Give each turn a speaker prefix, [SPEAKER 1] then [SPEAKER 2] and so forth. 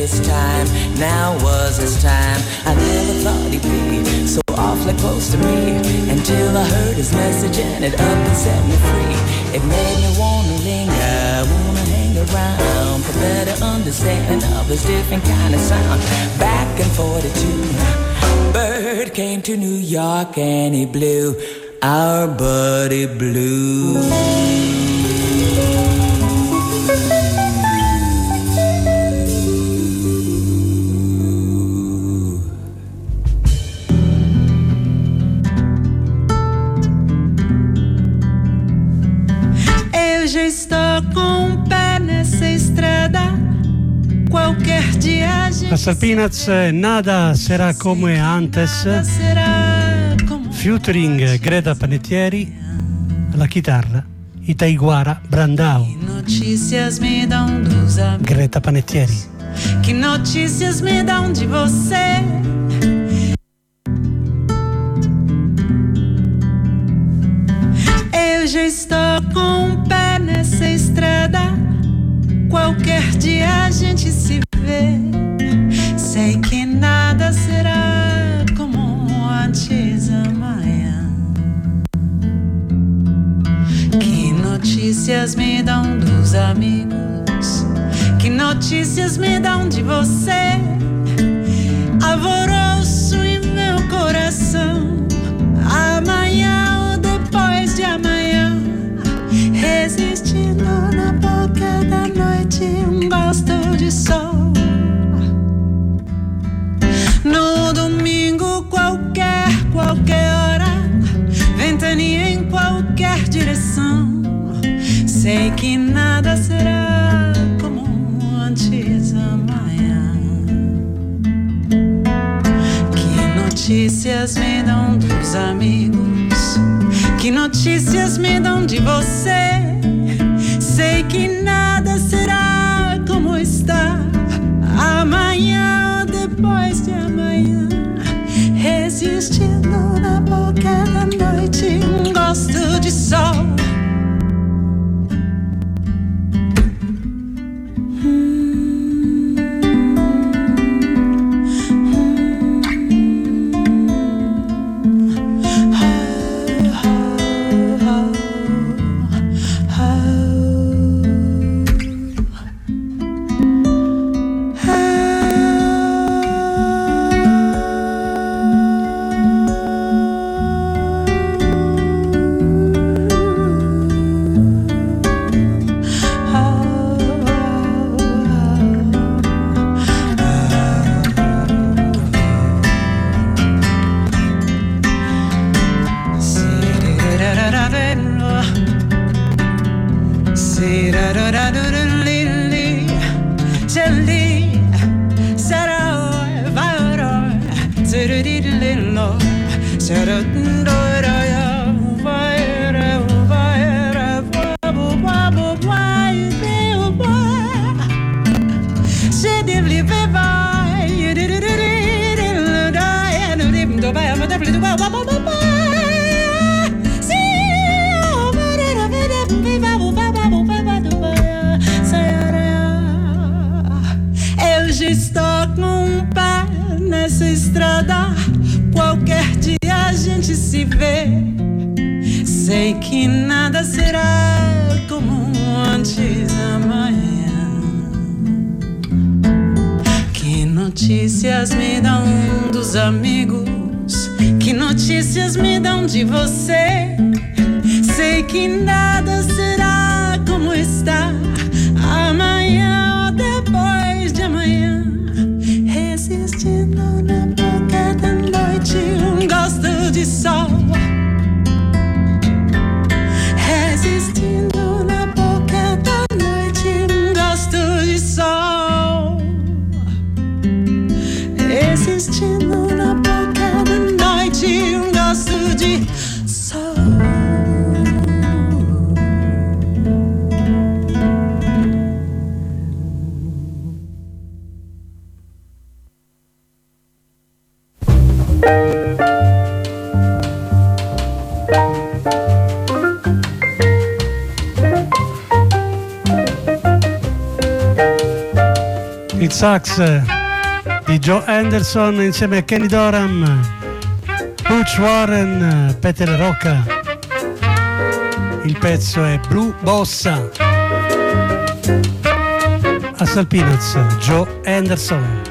[SPEAKER 1] this time, now was his time. I never thought he'd be so awfully close to me, until I heard his message and it up and set me free. It made me wanna linger, wanna hang around for better understanding of his different kind of sound. Back in 42, Bird came to New York and he blew our buddy blue.
[SPEAKER 2] Já estou com o pé nessa estrada. Qualquer dia a gente.
[SPEAKER 3] Hasta Peanuts, Nada será como antes. Featuring Greta Panettiere, la chitarra, Itaiguara Brandao.
[SPEAKER 2] Notícias me dão dos amigos.
[SPEAKER 3] Greta Panettiere.
[SPEAKER 2] Que notícias me dão de você? Eu já estou com o pé nessa estrada. Qualquer dia a gente se vê. Sei que nada será como antes amanhã. Que notícias me dão dos amigos? Que notícias me dão de você? Alvoroço em meu coração. Amanhã ou depois de amanhã, resistindo na boca da noite, gosto de sol. No domingo qualquer hora, ventania em qualquer direção. Sei que nada será como antes amanhã. Que notícias me dão dos amigos? Que notícias me dão de você? Sei que nada será como está. Amanhã ou depois de amanhã, resistindo na boca da noite, gosto de sol. Eu já estou com um pé nessa estrada. Qualquer dia a gente se vê. Sei que nada será como antes amanhã. Que notícias me dão dos amigos? Que notícias me dão de você? Sei que nada será como está. Amanhã ou depois de amanhã, resistindo na boca da noite, gosto de sol. Resistindo na boca da noite, gosto de sol. Resistindo na boca da noite, gosto de sol.
[SPEAKER 3] Il sax di Joe Anderson insieme a Kenny Dorham, Butch Warren, Peter Rocca. Il pezzo è Blue Bossa. A Peanuts, Joe Anderson.